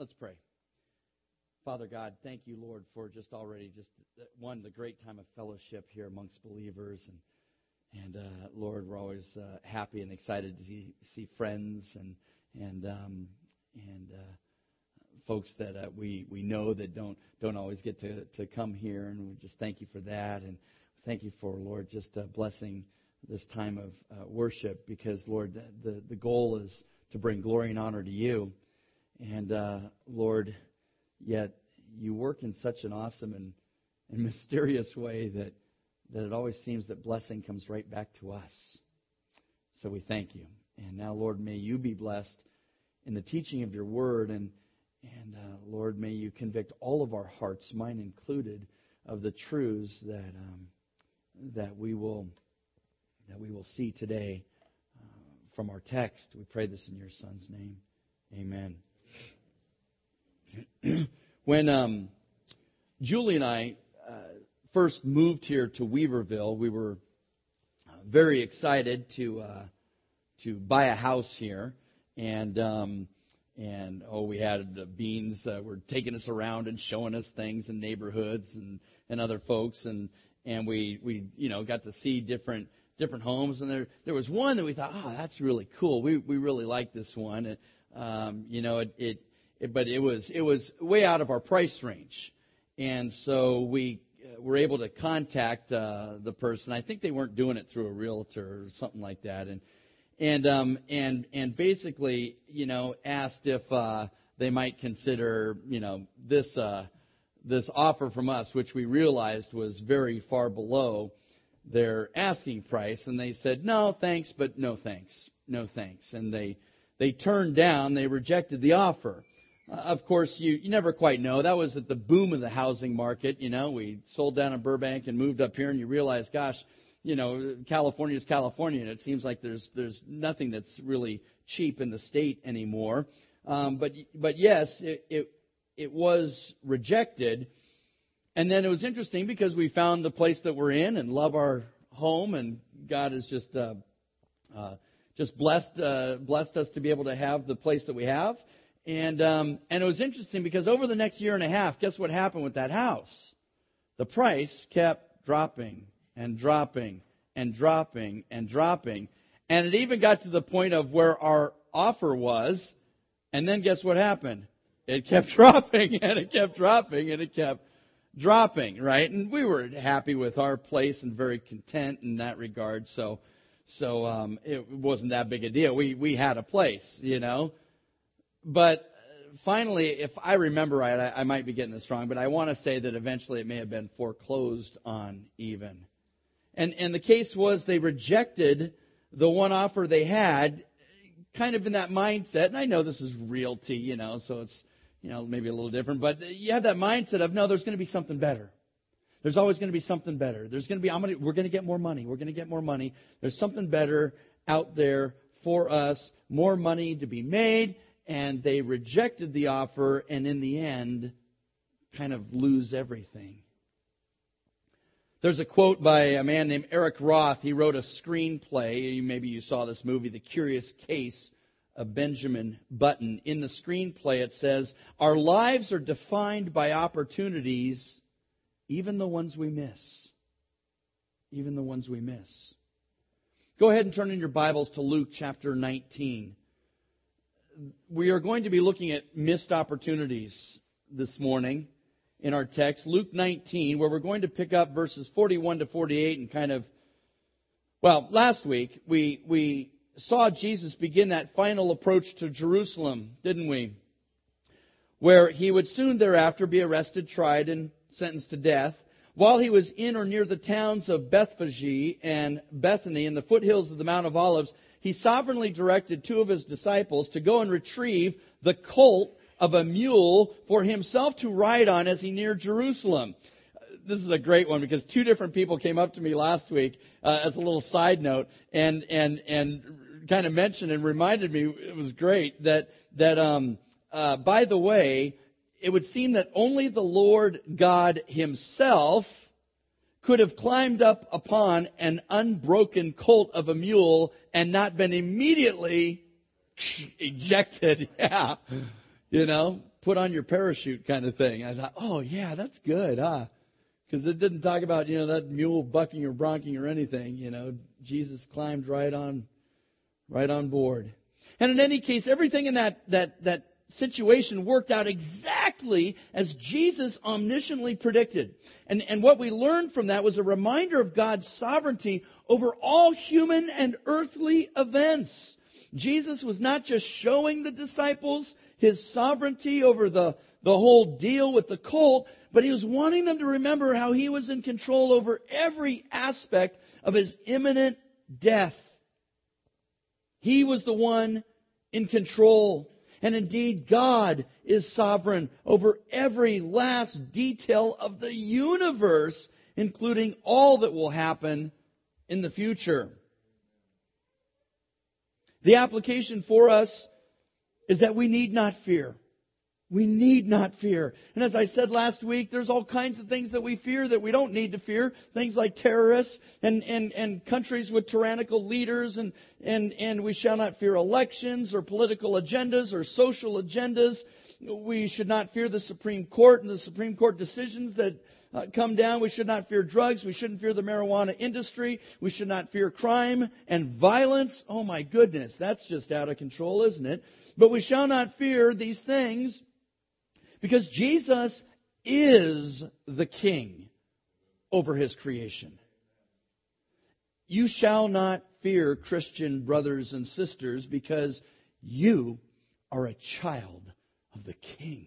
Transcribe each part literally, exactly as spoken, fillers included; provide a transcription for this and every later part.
Let's pray. Father God, thank you, Lord, for just already just one, the great time of fellowship here amongst believers. And, and uh, Lord, we're always uh, happy and excited to see, see friends and and um, and uh, folks that uh, we, we know that don't don't always get to, to come here. And we just thank you for that. And thank you for, Lord, just uh, blessing this time of uh, worship, because, Lord, the, the, the goal is to bring glory and honor to you. And, uh, Lord, yet you work in such an awesome and, and mysterious way that, that it always seems that blessing comes right back to us. So we thank you. And now, Lord, may you be blessed in the teaching of your word. And, and uh, Lord, may you convict all of our hearts, mine included, of the truths that um, that we will that we will see today uh, from our text. We pray this in your Son's name. Amen. When um, Julie and I uh, first moved here to Weaverville, we were uh, very excited to uh, to buy a house here, and um, and oh, we had the Beans uh, were taking us around and showing us things in neighborhoods and, and other folks, and and we we you know got to see different different homes, and there there was one that we thought, oh, that's really cool. We we really like this one. It, um, you know, it. it It, but it was it was way out of our price range, and so we uh, were able to contact uh, the person. I think they weren't doing it through a realtor or something like that, and and um, and and basically, you know, asked if uh, they might consider, you know, this uh, this offer from us, which we realized was very far below their asking price, and they said no thanks, but no thanks, no thanks, and they they turned down, they rejected the offer. Uh, of course, you, you never quite know. That was at the boom of the housing market. You know, we sold down in Burbank and moved up here, and you realize, gosh, you know, California is California, and it seems like there's there's nothing that's really cheap in the state anymore. Um, but but yes, it, it it was rejected, and then it was interesting because we found the place that we're in and love our home, and God has just uh, uh, just blessed uh, blessed us to be able to have the place that we have. And um, and it was interesting because over the next year and a half, guess what happened with that house? The price kept dropping and dropping and dropping and dropping. And it even got to the point of where our offer was. And then guess what happened? It kept dropping and it kept dropping and it kept dropping, right? And we were happy with our place and very content in that regard. So so um, it wasn't that big a deal. We we had a place, you know. But finally, if I remember right, I, I might be getting this wrong, but I want to say that eventually it may have been foreclosed on even. And and the case was they rejected the one offer they had, kind of in that mindset. And I know this is realty, you know, so it's, you know, maybe a little different. But you have that mindset of, no, there's going to be something better. There's always going to be something better. There's going to be, I'm going to, we're going to get more money. We're going to get more money. There's something better out there for us, more money to be made. And they rejected the offer, and in the end, kind of lose everything. There's a quote by a man named Eric Roth. He wrote a screenplay. Maybe you saw this movie, The Curious Case of Benjamin Button. In the screenplay, it says, our lives are defined by opportunities, even the ones we miss. Even the ones we miss. Go ahead and turn in your Bibles to Luke chapter nineteen. We are going to be looking at missed opportunities this morning in our text, Luke nineteen, where we're going to pick up verses forty-one to forty-eight and kind of, well, last week we we saw Jesus begin that final approach to Jerusalem, didn't we? Where he would soon thereafter be arrested, tried, and sentenced to death. While he was in or near the towns of Bethphage and Bethany in the foothills of the Mount of Olives, he sovereignly directed two of his disciples to go and retrieve the colt of a mule for himself to ride on as he neared Jerusalem. This is a great one because two different people came up to me last week uh, as a little side note and and and kind of mentioned and reminded me, it was great, that that um uh, by the way, it would seem that only the Lord God Himself could have climbed up upon an unbroken colt of a mule and not been immediately ejected. Yeah. You know, put on your parachute kind of thing. I thought, oh, yeah, that's good, huh? Because it didn't talk about, you know, that mule bucking or bronking or anything. You know, Jesus climbed right on, right on board. And in any case, everything in that, that, that situation worked out exactly as Jesus omnisciently predicted. And, and what we learned from that was a reminder of God's sovereignty over all human and earthly events. Jesus was not just showing the disciples His sovereignty over the, the whole deal with the colt, but He was wanting them to remember how He was in control over every aspect of His imminent death. He was the one in control. And indeed, God is sovereign over every last detail of the universe, including all that will happen in the future. The application for us is that we need not fear. We need not fear. And as I said last week, there's all kinds of things that we fear that we don't need to fear. Things like terrorists and, and, and countries with tyrannical leaders. And, and, and we shall not fear elections or political agendas or social agendas. We should not fear the Supreme Court and the Supreme Court decisions that uh, come down. We should not fear drugs. We shouldn't fear the marijuana industry. We should not fear crime and violence. Oh my goodness, that's just out of control, isn't it? But we shall not fear these things, because Jesus is the King over His creation. You shall not fear, Christian brothers and sisters, because you are a child of the King.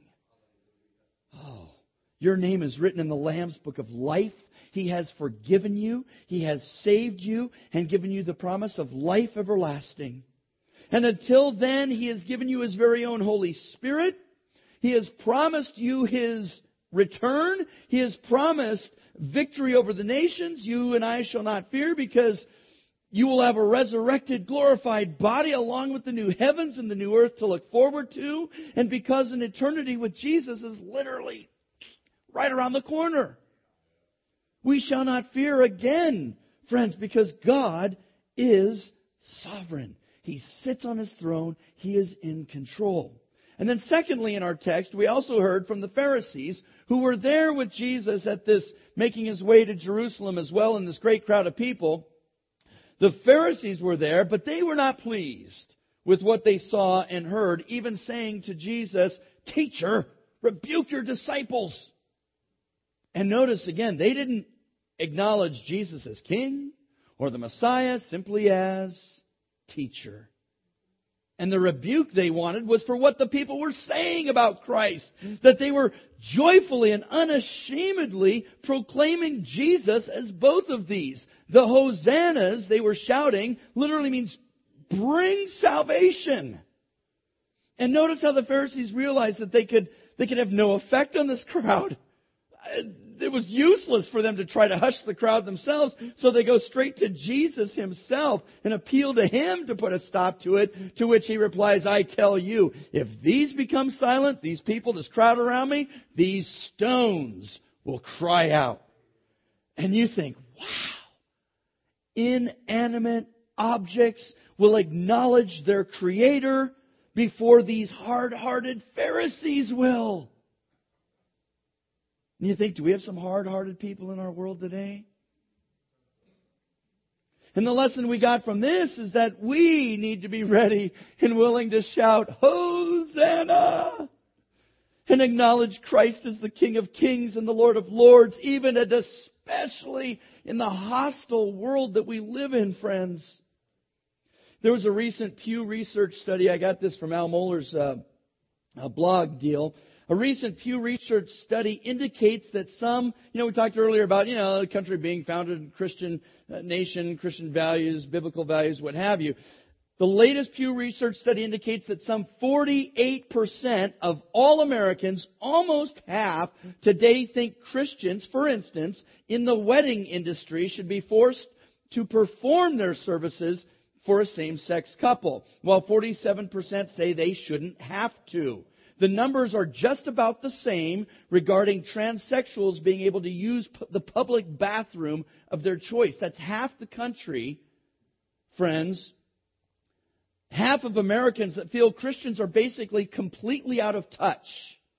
Oh, your name is written in the Lamb's Book of Life. He has forgiven you. He has saved you and given you the promise of life everlasting. And until then, He has given you His very own Holy Spirit. He has promised you His return. He has promised victory over the nations. You and I shall not fear, because you will have a resurrected, glorified body along with the new heavens and the new earth to look forward to. And because an eternity with Jesus is literally right around the corner. We shall not fear again, friends, because God is sovereign. He sits on His throne. He is in control. And then secondly, in our text, we also heard from the Pharisees who were there with Jesus at this, making His way to Jerusalem as well in this great crowd of people. The Pharisees were there, but they were not pleased with what they saw and heard, even saying to Jesus, "Teacher, rebuke your disciples." And notice again, they didn't acknowledge Jesus as King or the Messiah simply as teacher. And the rebuke they wanted was for what the people were saying about Christ. That they were joyfully and unashamedly proclaiming Jesus as both of these. The hosannas they were shouting literally means bring salvation. And notice how the Pharisees realized that they could, they could have no effect on this crowd. It was useless for them to try to hush the crowd themselves, so they go straight to Jesus Himself and appeal to Him to put a stop to it, to which He replies, "I tell you, if these become silent, these people, this crowd around me, these stones will cry out." And you think, wow, inanimate objects will acknowledge their Creator before these hard-hearted Pharisees will. And you think, do we have some hard-hearted people in our world today? And the lesson we got from this is that we need to be ready and willing to shout, "Hosanna!" and acknowledge Christ as the King of Kings and the Lord of Lords, even and especially in the hostile world that we live in, friends. There was a recent Pew Research study. I got this from Al Mohler's uh, blog deal. A recent Pew Research study indicates that some, you know, we talked earlier about, you know, the country being founded in Christian nation, Christian values, biblical values, what have you. The latest Pew Research study indicates that some forty-eight percent of all Americans, almost half, today think Christians, for instance, in the wedding industry should be forced to perform their services for a same-sex couple, while forty-seven percent say they shouldn't have to. The numbers are just about the same regarding transsexuals being able to use the public bathroom of their choice. That's half the country, friends. Half of Americans that feel Christians are basically completely out of touch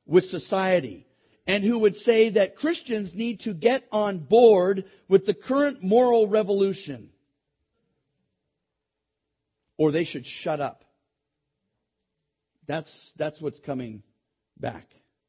with society, and who would say that Christians need to get on board with the current moral revolution, or they should shut up. That's, that's what's coming back.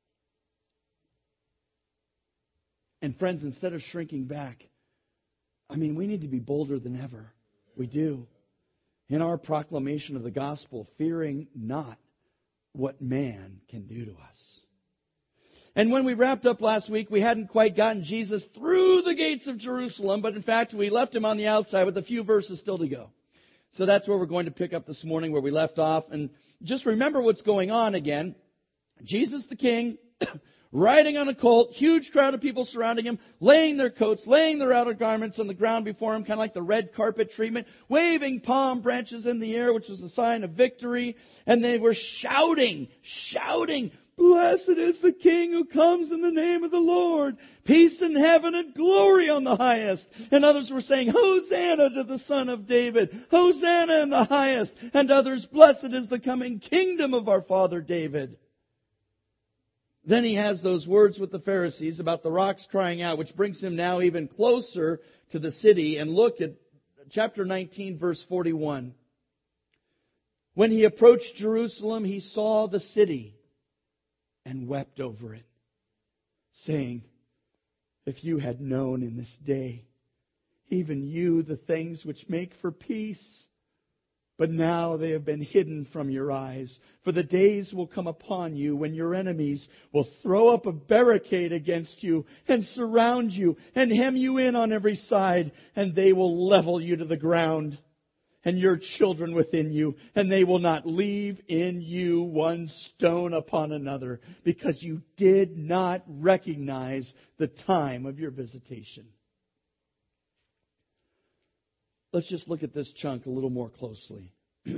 And friends, instead of shrinking back, I mean, we need to be bolder than ever. We do. In our proclamation of the gospel, fearing not what man can do to us. And when we wrapped up last week, we hadn't quite gotten Jesus through the gates of Jerusalem, but in fact, we left Him on the outside with a few verses still to go. So that's where we're going to pick up this morning, where we left off. And just remember what's going on again. Jesus the King, riding on a colt, huge crowd of people surrounding Him, laying their coats, laying their outer garments on the ground before Him, kind of like the red carpet treatment, waving palm branches in the air, which was a sign of victory. And they were shouting, shouting, "Blessed is the King who comes in the name of the Lord. Peace in heaven and glory on the highest." And others were saying, "Hosanna to the Son of David. Hosanna in the highest." And others, "Blessed is the coming kingdom of our father David." Then He has those words with the Pharisees about the rocks crying out, which brings Him now even closer to the city. And look at chapter nineteen, verse forty-one. When He approached Jerusalem, He saw the city and wept over it, saying, "If you had known in this day, even you, the things which make for peace, but now they have been hidden from your eyes. For the days will come upon you when your enemies will throw up a barricade against you and surround you and hem you in on every side, and they will level you to the ground, and your children within you, and they will not leave in you one stone upon another, because you did not recognize the time of your visitation." Let's just look at this chunk a little more closely.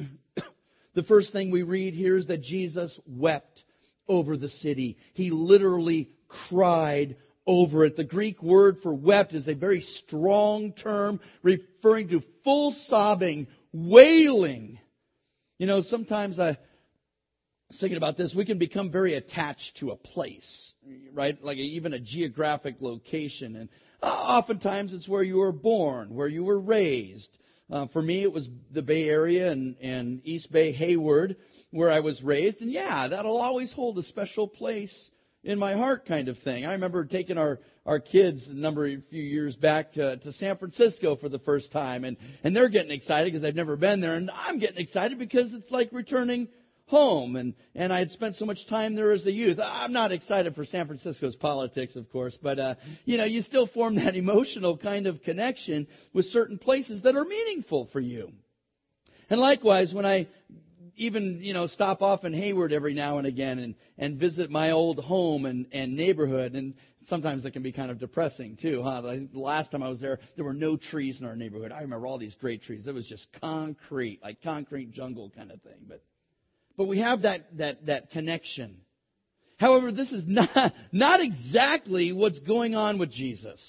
The first thing we read here is that Jesus wept over the city. He literally cried over it. The Greek word for wept is a very strong term referring to full sobbing, wailing. You know, sometimes I was thinking about this. We can become very attached to a place, right? Like even a geographic location. And oftentimes it's where you were born, where you were raised. Uh, for me, it was the Bay Area and, and East Bay, Hayward, where I was raised. And yeah, that'll always hold a special place in my heart, kind of thing. I remember taking our, our kids a number of few years back to, to San Francisco for the first time. And, and they're getting excited because they've never been there. And I'm getting excited because it's like returning home. And, and I had spent so much time there as a youth. I'm not excited for San Francisco's politics, of course, but, uh, you know, you still form that emotional kind of connection with certain places that are meaningful for you. And likewise, when I even, you know, stop off in Hayward every now and again and, and visit my old home and, and neighborhood, and sometimes it can be kind of depressing too, huh? The last time I was there, there were no trees in our neighborhood. I remember all these great trees. It was just concrete, like concrete jungle kind of thing. But But we have that, that, that connection. However, this is not, not exactly what's going on with Jesus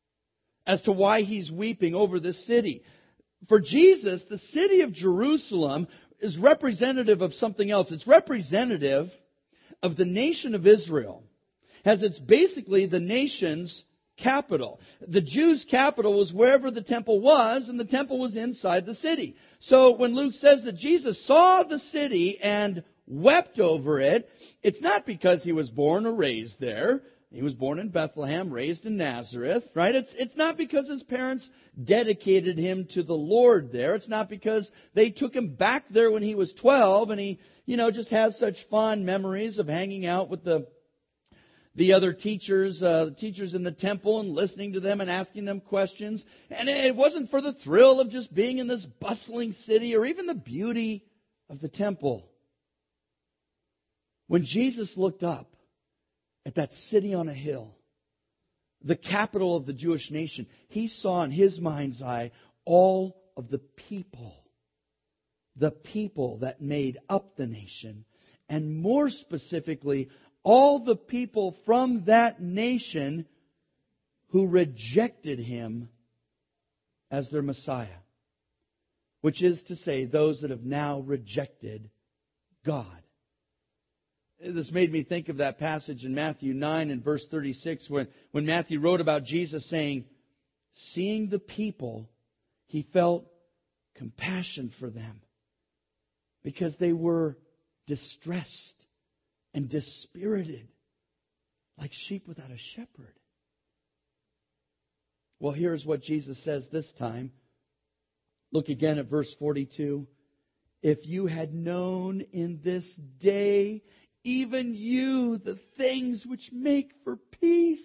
as to why He's weeping over this city. For Jesus, the city of Jerusalem is representative of something else. It's representative of the nation of Israel, as it's basically the nation's capital. The Jews' capital was wherever the temple was, and the temple was inside the city. So when Luke says that Jesus saw the city and wept over it, it's not because He was born or raised there. He was born in Bethlehem, raised in Nazareth, right? It's, it's not because His parents dedicated Him to the Lord there. It's not because they took Him back there when He was twelve and He, you know, just has such fond memories of hanging out with the The other teachers, uh, the teachers in the temple, and listening to them and asking them questions. And it wasn't for the thrill of just being in this bustling city or even the beauty of the temple. When Jesus looked up at that city on a hill, the capital of the Jewish nation, He saw in His mind's eye all of the people, the people that made up the nation, and more specifically, all the people from that nation who rejected Him as their Messiah. Which is to say, those that have now rejected God. This made me think of that passage in Matthew nine and verse thirty-six when, when Matthew wrote about Jesus saying, seeing the people, he felt compassion for them because they were distressed and dispirited like sheep without a shepherd. Well, here's what Jesus says this time. Look again at verse forty-two. If you had known in this day, even you, the things which make for peace.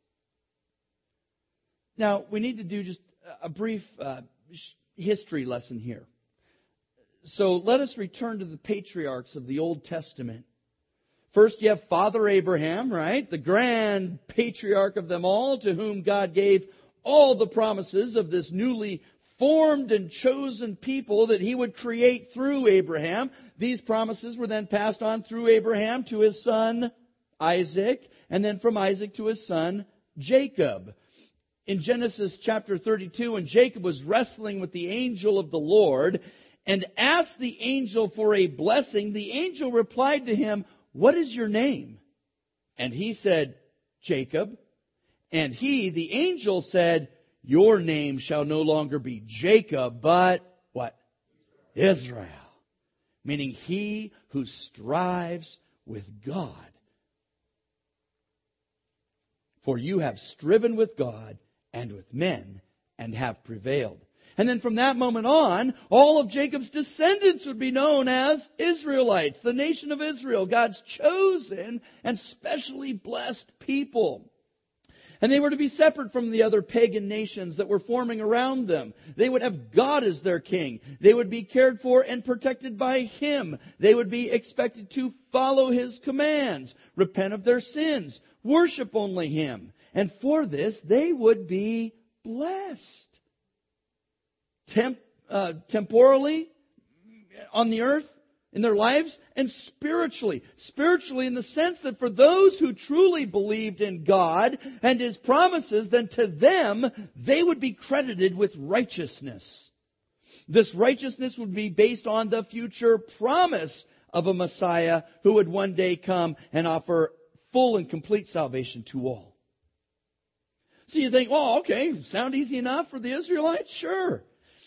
Now, we need to do just a brief uh, history lesson here. So let us return to the patriarchs of the Old Testament. First, you have Father Abraham, right? The grand patriarch of them all, to whom God gave all the promises of this newly formed and chosen people that He would create through Abraham. These promises were then passed on through Abraham to his son Isaac, and then from Isaac to his son Jacob. In Genesis chapter thirty-two, when Jacob was wrestling with the angel of the Lord and asked the angel for a blessing, the angel replied to him, what is your name? And he said, Jacob. And he, the angel, said, your name shall no longer be Jacob, but what? Israel. Meaning he who strives with God. For you have striven with God and with men and have prevailed. And then from that moment on, all of Jacob's descendants would be known as Israelites, the nation of Israel, God's chosen and specially blessed people. And they were to be separate from the other pagan nations that were forming around them. They would have God as their king. They would be cared for and protected by Him. They would be expected to follow His commands, repent of their sins, worship only Him. And for this, they would be blessed. Temp, uh, temporally, on the earth, in their lives, and spiritually. Spiritually in the sense that for those who truly believed in God and His promises, then to them, they would be credited with righteousness. This righteousness would be based on the future promise of a Messiah who would one day come and offer full and complete salvation to all. So you think, well, okay, sound easy enough for the Israelites? Sure.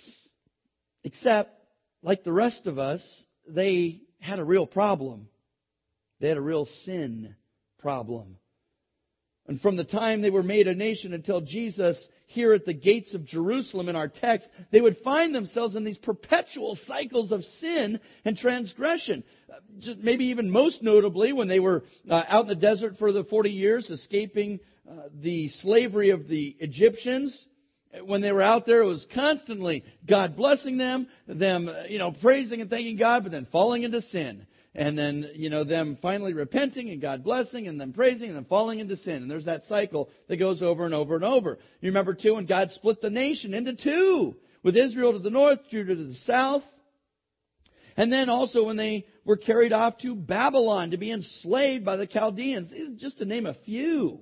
Except, like the rest of us, they had a real problem. They had a real sin problem. And from the time they were made a nation until Jesus, here at the gates of Jerusalem in our text, they would find themselves in these perpetual cycles of sin and transgression. Just maybe even most notably when they were uh, out in the desert for the forty years, escaping uh, the slavery of the Egyptians. When they were out there, it was constantly God blessing them, them, you know, praising and thanking God, but then falling into sin. And then, you know, them finally repenting and God blessing and then praising and then falling into sin. And there's that cycle that goes over and over and over. You remember, too, when God split the nation into two, with Israel to the north, Judah to the south. And then also when they were carried off to Babylon to be enslaved by the Chaldeans. Just to name a few.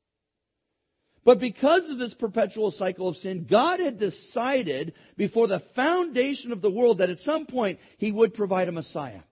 But because of this perpetual cycle of sin, God had decided before the foundation of the world that at some point He would provide a Messiah.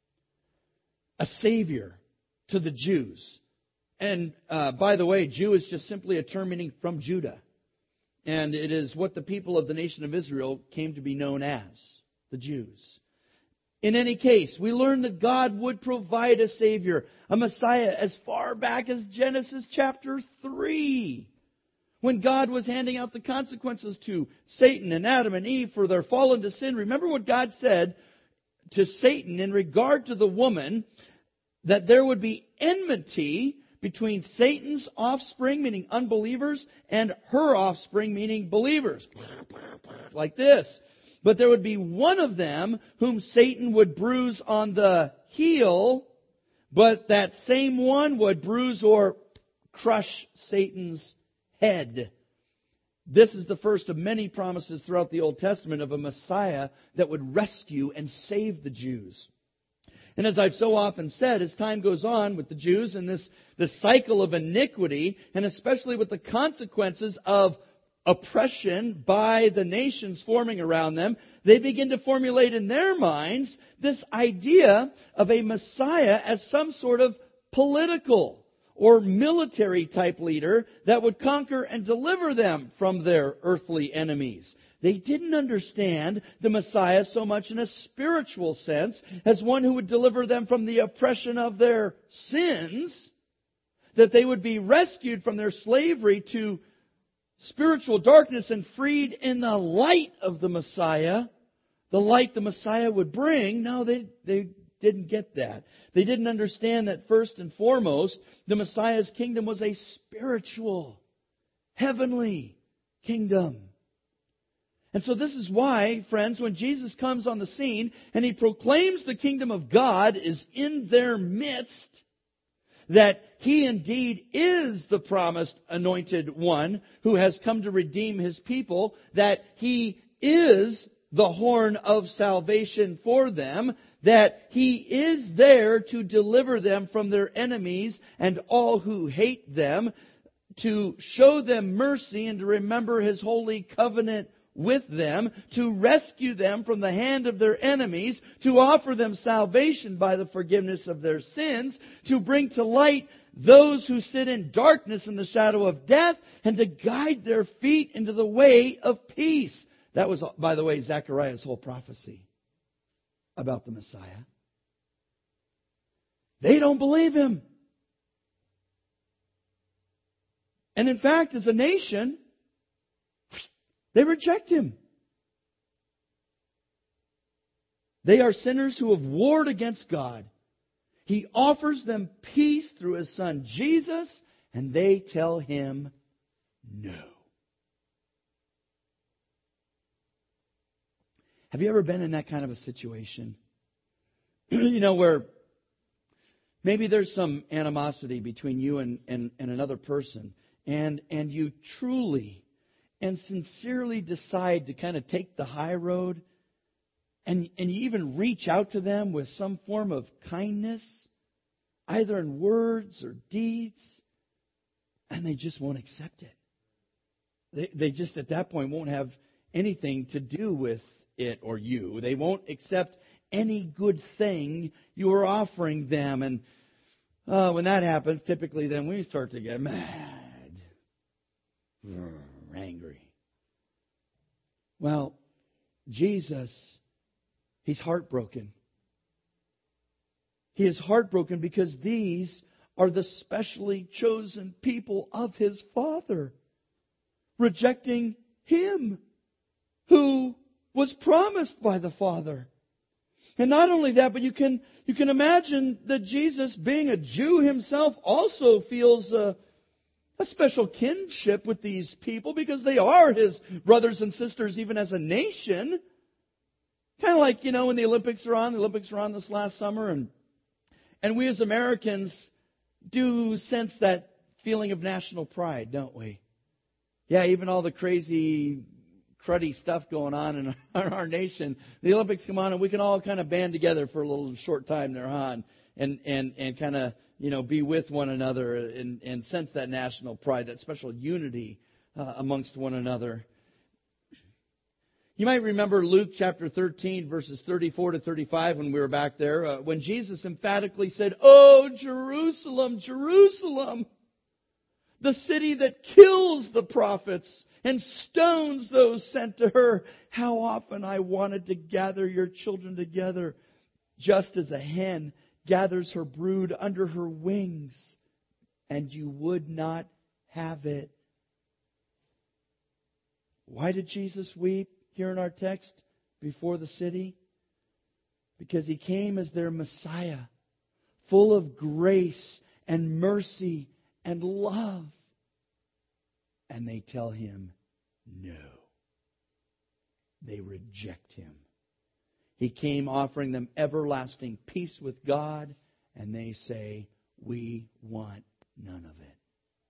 A Savior to the Jews. And uh, by the way, Jew is just simply a term meaning from Judah. And it is what the people of the nation of Israel came to be known as, the Jews. In any case, we learn that God would provide a Savior, a Messiah, as far back as Genesis chapter three. When God was handing out the consequences to Satan and Adam and Eve for their fall into sin, remember what God said to Satan in regard to the woman, that there would be enmity between Satan's offspring, meaning unbelievers, and her offspring, meaning believers. Like this. But there would be one of them whom Satan would bruise on the heel, but that same one would bruise or crush Satan's head. This is the first of many promises throughout the Old Testament of a Messiah that would rescue and save the Jews. And as I've so often said, as time goes on with the Jews and this, this cycle of iniquity, and especially with the consequences of oppression by the nations forming around them, they begin to formulate in their minds this idea of a Messiah as some sort of political or military type leader that would conquer and deliver them from their earthly enemies. They didn't understand the Messiah so much in a spiritual sense as one who would deliver them from the oppression of their sins, that they would be rescued from their slavery to spiritual darkness and freed in the light of the Messiah, the light the Messiah would bring. No, they, they didn't get that. They didn't understand that first and foremost, the Messiah's kingdom was a spiritual, heavenly kingdom. And so this is why, friends, when Jesus comes on the scene and He proclaims the kingdom of God is in their midst, that He indeed is the promised anointed one who has come to redeem His people, that He is the horn of salvation for them, that He is there to deliver them from their enemies and all who hate them, to show them mercy and to remember His holy covenant with them, to rescue them from the hand of their enemies, to offer them salvation by the forgiveness of their sins, to bring to light those who sit in darkness and the shadow of death, and to guide their feet into the way of peace. That was, by the way, Zechariah's whole prophecy about the Messiah. They don't believe Him. And in fact, as a nation, they reject Him. They are sinners who have warred against God. He offers them peace through His Son Jesus, and they tell Him no. Have you ever been in that kind of a situation? You know, where maybe there's some animosity between you and, and, and another person, and, and you truly and sincerely decide to kind of take the high road, and, and you even reach out to them with some form of kindness, either in words or deeds, and they just won't accept it. They, they just at that point won't have anything to do with it or you. They won't accept any good thing you are offering them. And uh, when that happens, typically then we start to get mad, angry. Well, Jesus, He's heartbroken. He is heartbroken because these are the specially chosen people of His Father, rejecting Him who was promised by the Father. And not only that, but you can you can imagine that Jesus, being a Jew himself, also feels a, a special kinship with these people because they are His brothers and sisters even as a nation. Kind of like, you know, when the Olympics are on, the Olympics were on this last summer, and and we as Americans do sense that feeling of national pride, don't we? Yeah, even all the crazy cruddy stuff going on in our nation, the Olympics come on and we can all kind of band together for a little short time there, huh? And, and, and kind of, you know, be with one another and, and sense that national pride, that special unity uh, amongst one another. You might remember Luke chapter thirteen, verses thirty-four to thirty-five when we were back there, uh, when Jesus emphatically said, "Oh, Jerusalem, Jerusalem, the city that kills the prophets and stones those sent to her. How often I wanted to gather your children together, just as a hen gathers her brood under her wings, and you would not have it." Why did Jesus weep here in our text before the city? Because He came as their Messiah, full of grace and mercy and love. And they tell Him no. They reject Him. He came offering them everlasting peace with God, and they say, "We want none of it."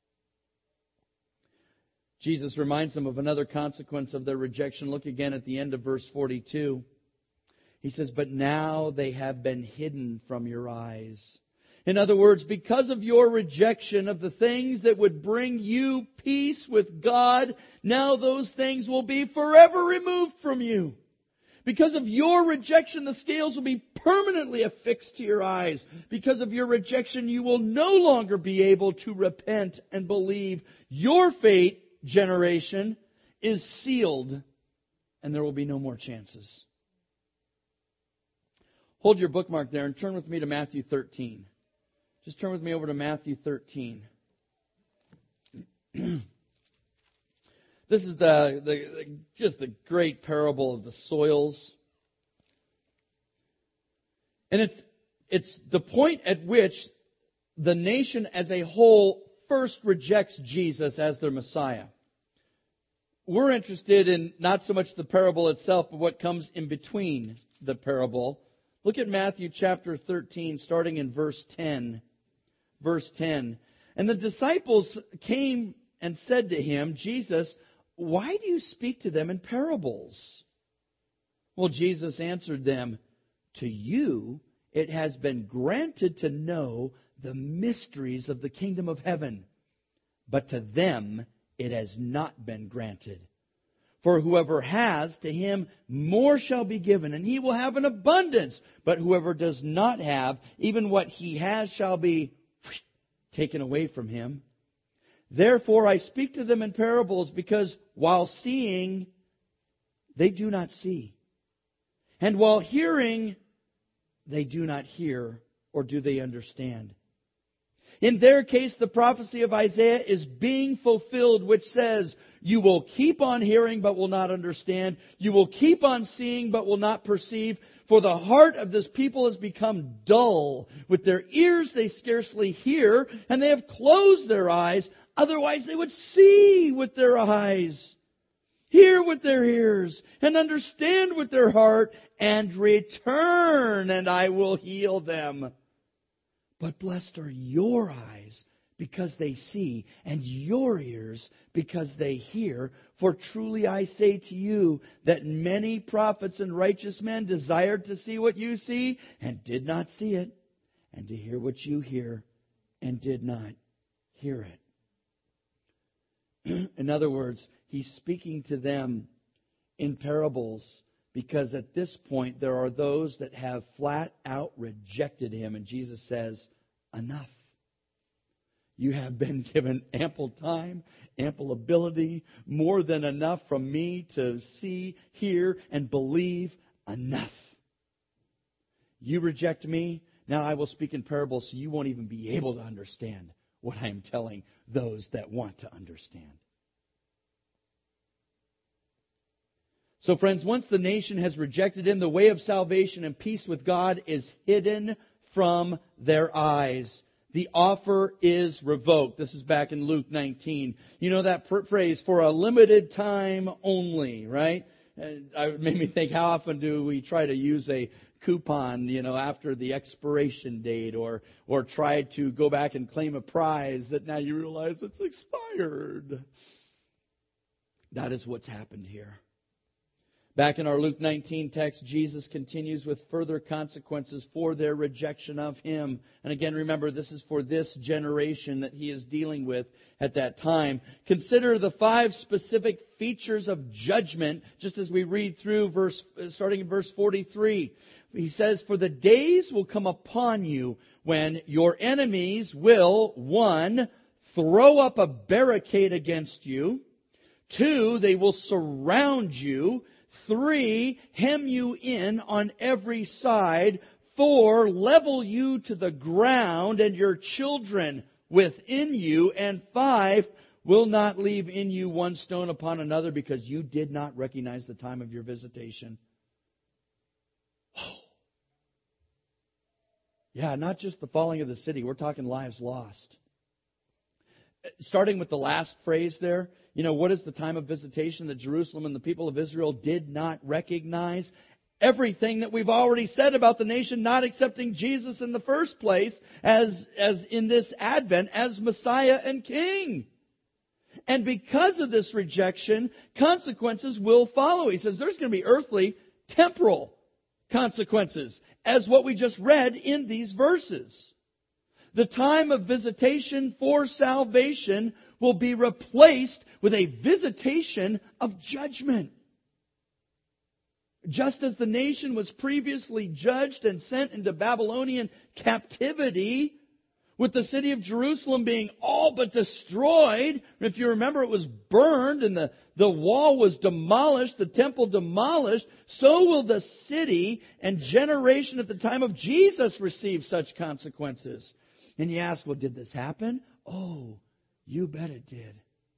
Jesus reminds them of another consequence of their rejection. Look again at the end of verse forty-two. He says, "But now they have been hidden from your eyes. In other words, because of your rejection of the things that would bring you peace with God, now those things will be forever removed from you. Because of your rejection, the scales will be permanently affixed to your eyes. Because of your rejection, you will no longer be able to repent and believe. Your fate, generation, is sealed, and there will be no more chances. Hold your bookmark there and turn with me to Matthew thirteen. Just turn with me over to Matthew thirteen. This is the, the, the just the great parable of the soils. And it's it's the point at which the nation as a whole first rejects Jesus as their Messiah. We're interested in not so much the parable itself, but what comes in between the parable. Look at Matthew chapter thirteen, starting in verse ten. Verse ten. And the disciples came and said to him, Jesus, why do you speak to them in parables? Well, Jesus answered them, to you it has been granted to know the mysteries of the kingdom of heaven, but to them it has not been granted. For whoever has, to him more shall be given, and he will have an abundance. But whoever does not have, even what he has shall be taken away from him. Therefore I speak to them in parables, because while seeing, they do not see. And while hearing, they do not hear, or do they understand. In their case, the prophecy of Isaiah is being fulfilled, which says, you will keep on hearing, but will not understand. You will keep on seeing, but will not perceive. For the heart of this people has become dull. With their ears they scarcely hear, and they have closed their eyes. Otherwise they would see with their eyes, hear with their ears, and understand with their heart, and return, and I will heal them. But blessed are your eyes, because they see, and your ears, because they hear. For truly I say to you, that many prophets and righteous men desired to see what you see, and did not see it, and to hear what you hear, and did not hear it. In other words, he's speaking to them in parables, because at this point there are those that have flat out rejected him. And Jesus says, enough. You have been given ample time, ample ability, more than enough from me to see, hear, and believe. Enough. You reject me, now I will speak in parables so you won't even be able to understand what I am telling those that want to understand. So friends, once the nation has rejected him, the way of salvation and peace with God is hidden from their eyes. The offer is revoked. This is back in Luke nineteen. You know that phrase, for a limited time only, right? And it made me think, how often do we try to use a coupon, you know, after the expiration date, or or try to go back and claim a prize that now you realize it's expired? That is what's happened here. Back in our Luke nineteen text, Jesus continues with further consequences for their rejection of him. And again, remember, this is for this generation that he is dealing with at that time. Consider the five specific features of judgment, just as we read through verse, starting in verse forty-three. He says, for the days will come upon you when your enemies will, one, throw up a barricade against you. Two, they will surround you. Three, hem you in on every side. Four, level you to the ground and your children within you. And five, will not leave in you one stone upon another, because you did not recognize the time of your visitation. Oh. Yeah, not just the falling of the city. We're talking lives lost. Starting with the last phrase there, you know, what is the time of visitation that Jerusalem and the people of Israel did not recognize? Everything that we've already said about the nation not accepting Jesus in the first place as, as in this Advent as Messiah and King. And because of this rejection, consequences will follow. He says there's going to be earthly, temporal consequences, as what we just read in these verses. The time of visitation for salvation will be replaced with a visitation of judgment. Just as the nation was previously judged and sent into Babylonian captivity, with the city of Jerusalem being all but destroyed. If you remember, it was burned and the, the wall was demolished, the temple demolished. So will the city and generation at the time of Jesus receive such consequences. And you ask, well, did this happen? Oh, you bet it did.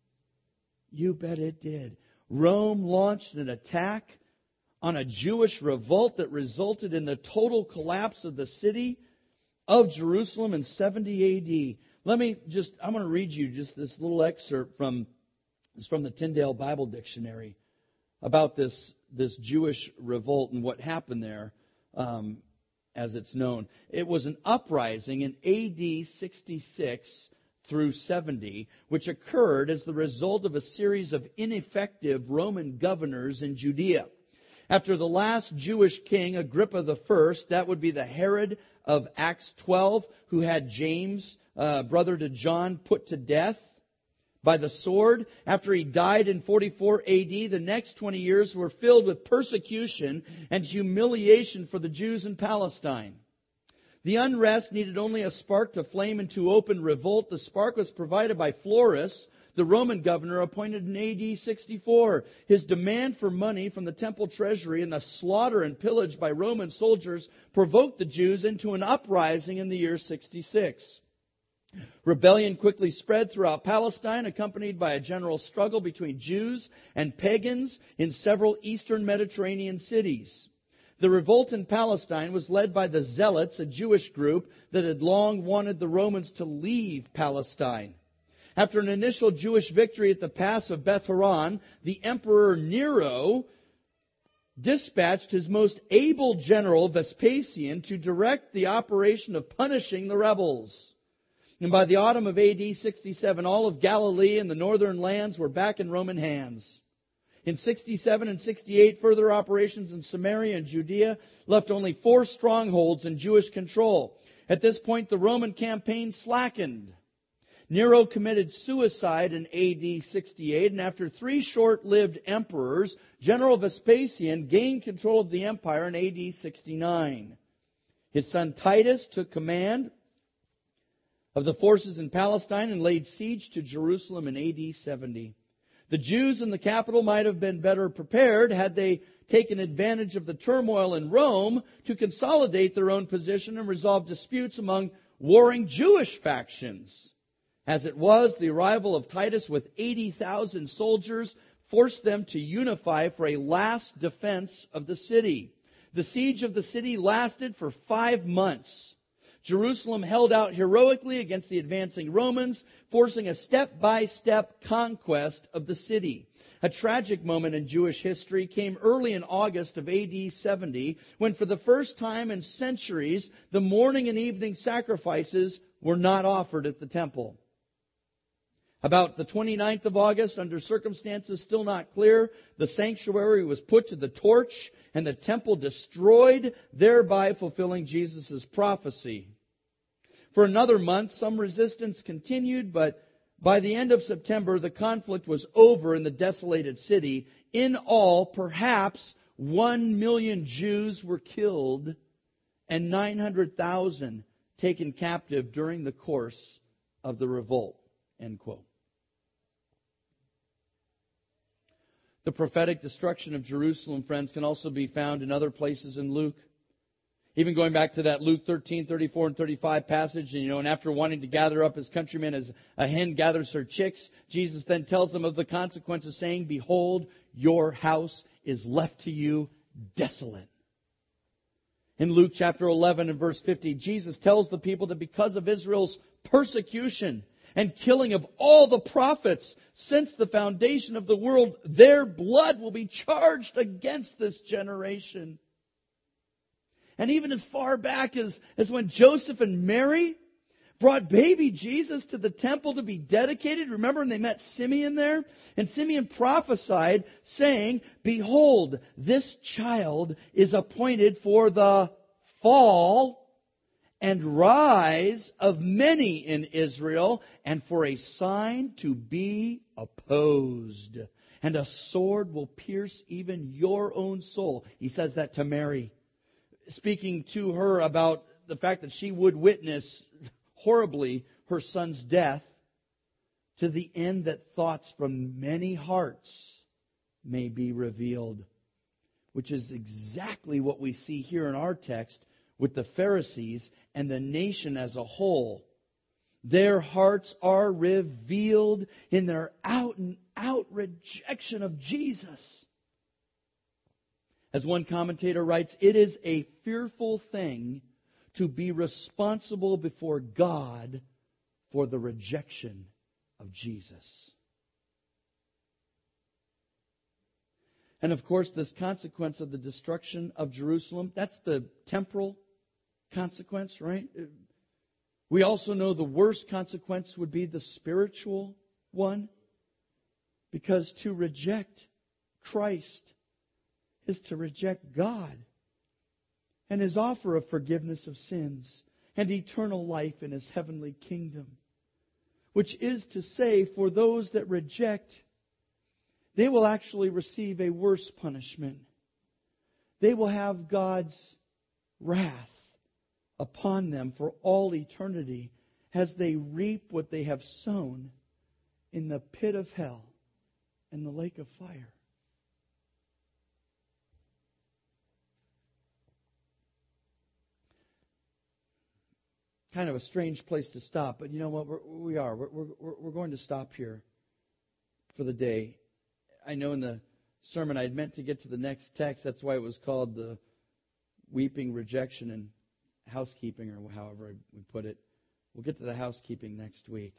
You bet it did. Rome launched an attack on a Jewish revolt that resulted in the total collapse of the city of Jerusalem in seventy A D. Let me just, I'm going to read you just this little excerpt from, it's from the Tyndale Bible Dictionary about this, this Jewish revolt and what happened there, um, as it's known. It was an uprising in A D sixty-six through seventy, which occurred as the result of a series of ineffective Roman governors in Judea. After the last Jewish king, Agrippa the First, that would be the Herod of Acts twelve, who had James, uh, brother to John, put to death by the sword. After he died in forty-four A D, the next twenty years were filled with persecution and humiliation for the Jews in Palestine. The unrest needed only a spark to flame into open revolt. The spark was provided by Florus, the Roman governor appointed in A D sixty-four. His demand for money from the temple treasury and the slaughter and pillage by Roman soldiers provoked the Jews into an uprising in the year sixty-six. Rebellion quickly spread throughout Palestine, accompanied by a general struggle between Jews and pagans in several eastern Mediterranean cities. The revolt in Palestine was led by the Zealots, a Jewish group that had long wanted the Romans to leave Palestine. After an initial Jewish victory at the pass of Beth Horon, the Emperor Nero dispatched his most able general, Vespasian, to direct the operation of punishing the rebels. And by the autumn of A D sixty-seven, all of Galilee and the northern lands were back in Roman hands. In sixty-seven and sixty-eight, further operations in Samaria and Judea left only four strongholds in Jewish control. At this point, the Roman campaign slackened. Nero committed suicide in A D sixty-eight, and after three short-lived emperors, General Vespasian gained control of the empire in A D sixty-nine. His son Titus took command of the forces in Palestine and laid siege to Jerusalem in A D seventy. The Jews in the capital might have been better prepared had they taken advantage of the turmoil in Rome to consolidate their own position and resolve disputes among warring Jewish factions. As it was, the arrival of Titus with eighty thousand soldiers forced them to unify for a last defense of the city. The siege of the city lasted for five months. Jerusalem held out heroically against the advancing Romans, forcing a step-by-step conquest of the city. A tragic moment in Jewish history came early in August of A D seventy, when for the first time in centuries, the morning and evening sacrifices were not offered at the temple. About the twenty-ninth of August, under circumstances still not clear, the sanctuary was put to the torch and the temple destroyed, thereby fulfilling Jesus' prophecy. For another month, some resistance continued, but by the end of September, the conflict was over in the desolated city. In all, perhaps one million Jews were killed and nine hundred thousand taken captive during the course of the revolt. End quote. The prophetic destruction of Jerusalem, friends, can also be found in other places in Luke. Even going back to that Luke thirteen, thirty-four, and thirty-five passage, and, you know, and after wanting to gather up his countrymen as a hen gathers her chicks, Jesus then tells them of the consequences, saying, "Behold, your house is left to you desolate." In Luke chapter eleven and verse fifty, Jesus tells the people that because of Israel's persecution and killing of all the prophets since the foundation of the world, their blood will be charged against this generation. And even as far back as, as when Joseph and Mary brought baby Jesus to the temple to be dedicated. Remember when they met Simeon there? And Simeon prophesied, saying, "Behold, this child is appointed for the fall and rise of many in Israel, and for a sign to be opposed. And a sword will pierce even your own soul. He says that to Mary, speaking to her about the fact that she would witness horribly her son's death, to the end that thoughts from many hearts may be revealed. Which is exactly what we see here in our text with the Pharisees and the nation as a whole. Their hearts are revealed in their out and out rejection of Jesus. As one commentator writes, it is a fearful thing to be responsible before God for the rejection of Jesus. And of course, this consequence of the destruction of Jerusalem, that's the temporal consequence, right? We also know the worst consequence would be the spiritual one. Because to reject Christ is to reject God and His offer of forgiveness of sins and eternal life in His heavenly kingdom. Which is to say, for those that reject, they will actually receive a worse punishment. They will have God's wrath upon them for all eternity as they reap what they have sown in the pit of hell and the lake of fire. Kind of a strange place to stop, but you know what? We're, we are. We're, we're, we're going to stop here for the day. I know in the sermon I had meant to get to the next text. That's why it was called the weeping, rejection, and housekeeping, or however we put it. We'll get to the housekeeping next week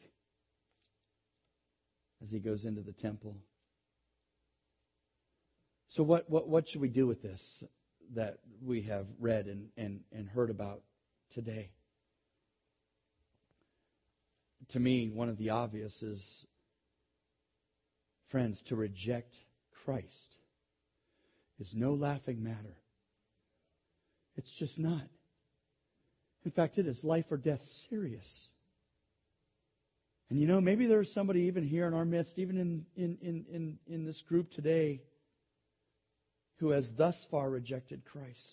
as he goes into the temple. So what, what, what should we do with this that we have read and, and, and heard about today? To me, one of the obvious is, friends, to reject Christ is no laughing matter. It's just not. In fact, it is life or death serious. And you know, maybe there's somebody even here in our midst, even in, in, in, in, in this group today, who has thus far rejected Christ.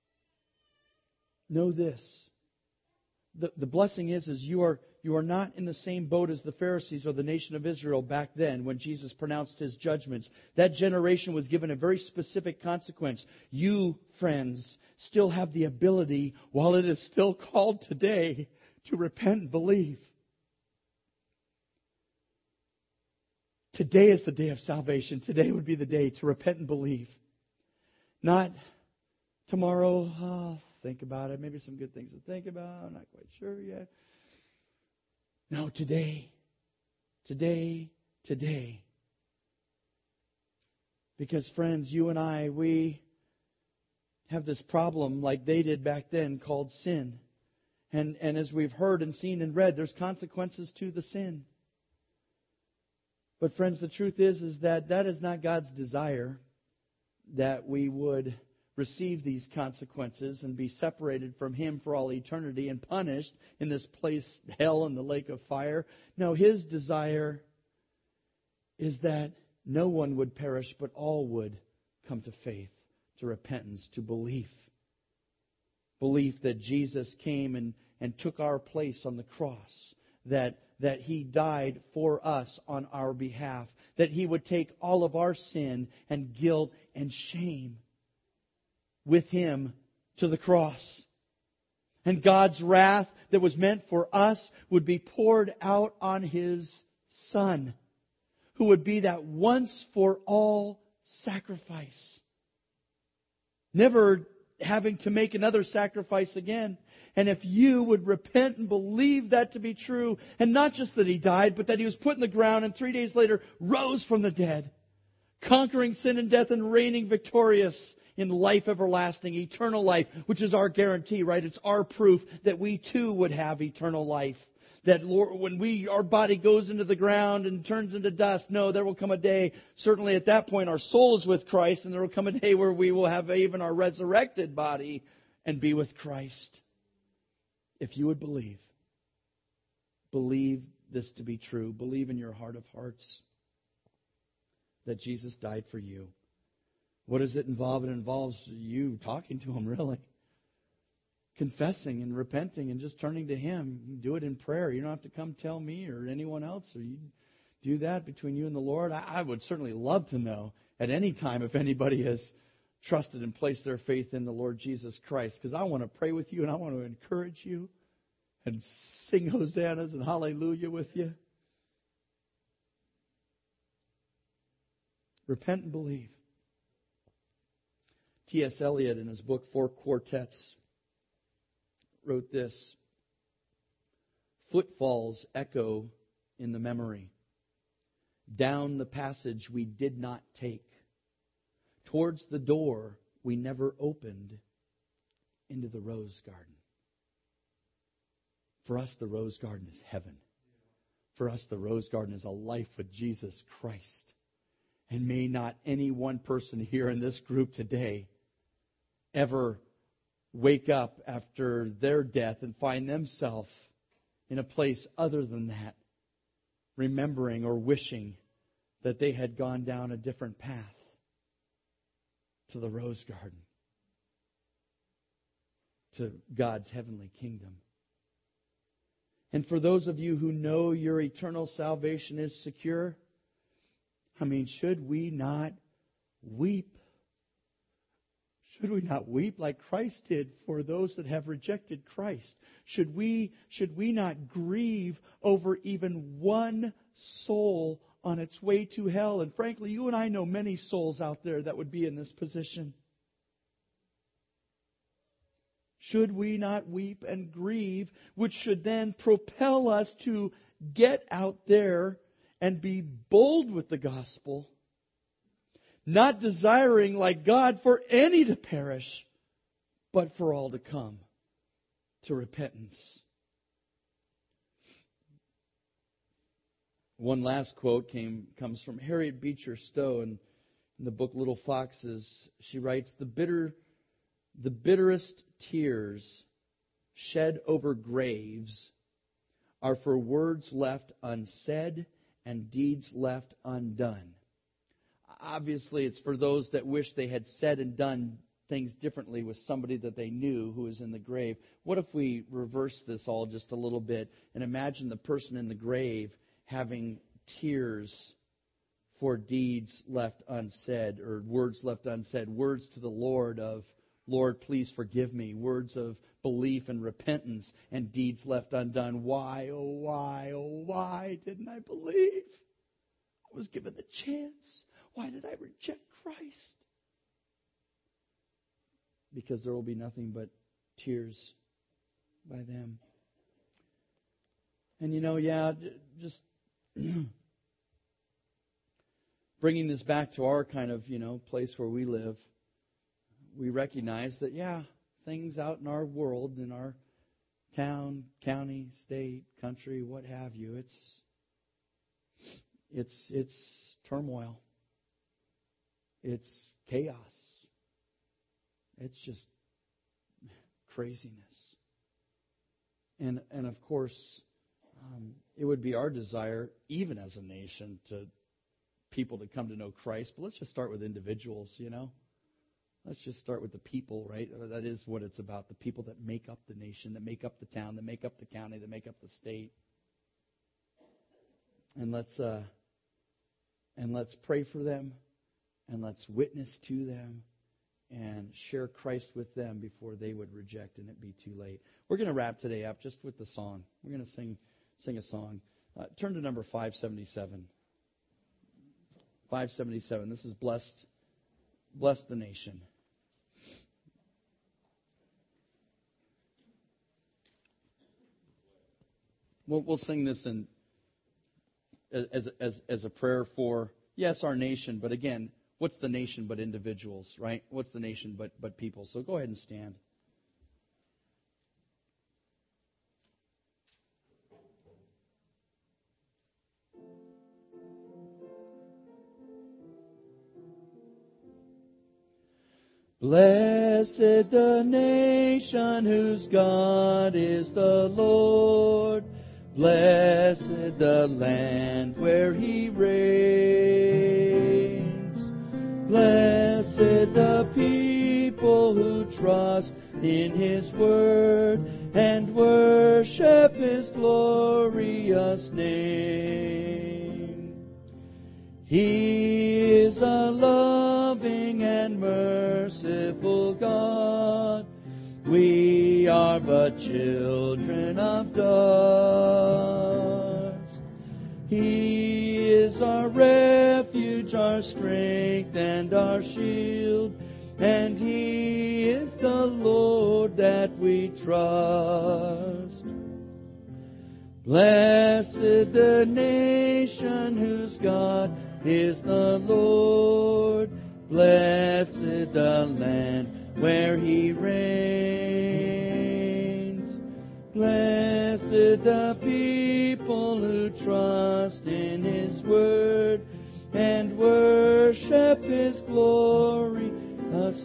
Know this. The, the blessing is, is you are you are not in the same boat as the Pharisees or the nation of Israel back then when Jesus pronounced His judgments. That generation was given a very specific consequence. You, friends, still have the ability, while it is still called today, to repent and believe. Today is the day of salvation. Today would be the day to repent and believe. Not tomorrow, oh, think about it. Maybe some good things to think about. I'm not quite sure yet. No, today. Today. Today. Because, friends, you and I, we have this problem like they did back then called sin. And, and as we've heard and seen and read, there's consequences to the sin. But, friends, the truth is, is that that is not God's desire, that we would receive these consequences and be separated from Him for all eternity and punished in this place, hell and the lake of fire. No, His desire is that no one would perish, but all would come to faith, to repentance, to belief. Belief that Jesus came and, and took our place on the cross, that, that He died for us on our behalf, that He would take all of our sin and guilt and shame with Him to the cross. And God's wrath that was meant for us would be poured out on His Son, who would be that once for all sacrifice. Never having to make another sacrifice again. And if you would repent and believe that to be true, and not just that He died, but that He was put in the ground and three days later rose from the dead, conquering sin and death and reigning victorious in life everlasting, eternal life, which is our guarantee, right? It's our proof that we too would have eternal life. That Lord, when we our body goes into the ground and turns into dust, no, there will come a day, certainly at that point our soul is with Christ, and there will come a day where we will have even our resurrected body and be with Christ. If you would believe, believe this to be true, believe in your heart of hearts that Jesus died for you. What does it involve? It involves you talking to Him, really. Confessing and repenting and just turning to Him. You do it in prayer. You don't have to come tell me or anyone else. Or you do that between you and the Lord. I, I would certainly love to know at any time if anybody has trusted and placed their faith in the Lord Jesus Christ. Because I want to pray with you and I want to encourage you and sing hosannas and hallelujah with you. Repent and believe. T S Eliot in his book Four Quartets wrote this: footfalls echo in the memory, down the passage we did not take, towards the door we never opened, into the rose garden. For us, the rose garden is heaven. For us, the rose garden is a life with Jesus Christ. And may not any one person here in this group today ever wake up after their death and find themselves in a place other than that, remembering or wishing that they had gone down a different path to the rose garden, to God's heavenly kingdom. And for those of you who know your eternal salvation is secure, I mean, should we not weep? Should we not weep like Christ did for those that have rejected Christ? Should we, should we not grieve over even one soul on its way to hell? And frankly, you and I know many souls out there that would be in this position. Should we not weep and grieve, which should then propel us to get out there and be bold with the gospel, not desiring like God for any to perish, but for all to come to repentance. One last quote came comes from Harriet Beecher Stowe in, in the book Little Foxes. She writes, "The bitter, the bitterest tears shed over graves are for words left unsaid and deeds left undone." Obviously, it's for those that wish they had said and done things differently with somebody that they knew who is in the grave. What if we reverse this all just a little bit and imagine the person in the grave having tears for deeds left unsaid, or words left unsaid, words to the Lord of, "Lord, please forgive me," words of belief and repentance, and deeds left undone. Why, oh why, oh why didn't I believe? I was given the chance. Why did I reject Christ? Because there will be nothing but tears by them. And you know, yeah, just bringing this back to our kind of, you know, place where we live, we recognize that, yeah, things out in our world, in our town, county, state, country, what have you, it's it's it's turmoil. It's chaos. It's just craziness. And and of course, um, it would be our desire, even as a nation, to people to come to know Christ. But let's just start with individuals, you know. Let's just start with the people, right? That is what it's about. The people that make up the nation, that make up the town, that make up the county, that make up the state. And let's uh, and let's pray for them. And let's witness to them and share Christ with them before they would reject and it be too late. We're going to wrap today up just with the song. We're going to sing sing a song. Uh, turn to number five seventy-seven. five seventy-seven. This is Blessed, Bless the Nation. We'll, we'll sing this in as, as, as a prayer for, yes, our nation, but again, what's the nation but individuals, right? What's the nation but, but people? So go ahead and stand. Bless Blessed the nation whose God is the Lord. Blessed the land where He reigns. Blessed the people who trust in His word and worship His glorious name. He is a loving and merciful God. We are but children of dust. He is our refuge, our strength, and our shield. And He is the Lord that we trust. Blessed the nation whose God is the Lord. Blessed the land where He reigns. Blessed the people who trust in His word and worship His glorious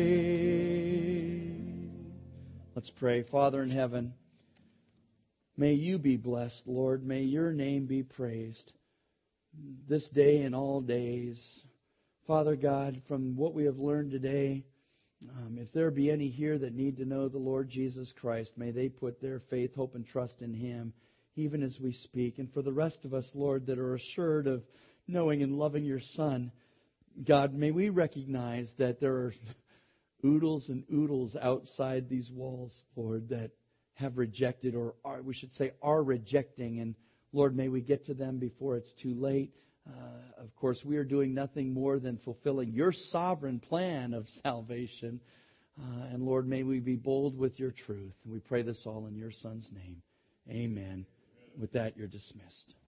name. Let's pray. Father in heaven, may You be blessed, Lord. May Your name be praised this day and all days. Father God, from what we have learned today, um, if there be any here that need to know the Lord Jesus Christ, may they put their faith, hope, and trust in Him, even as we speak. And for the rest of us, Lord, that are assured of knowing and loving Your Son, God, may we recognize that there are oodles and oodles outside these walls, Lord, that have rejected, or are, we should say are rejecting. And Lord, may we get to them before it's too late. Uh, of course, we are doing nothing more than fulfilling Your sovereign plan of salvation. Uh, and Lord, may we be bold with Your truth. And we pray this all in Your Son's name. Amen. With that, you're dismissed.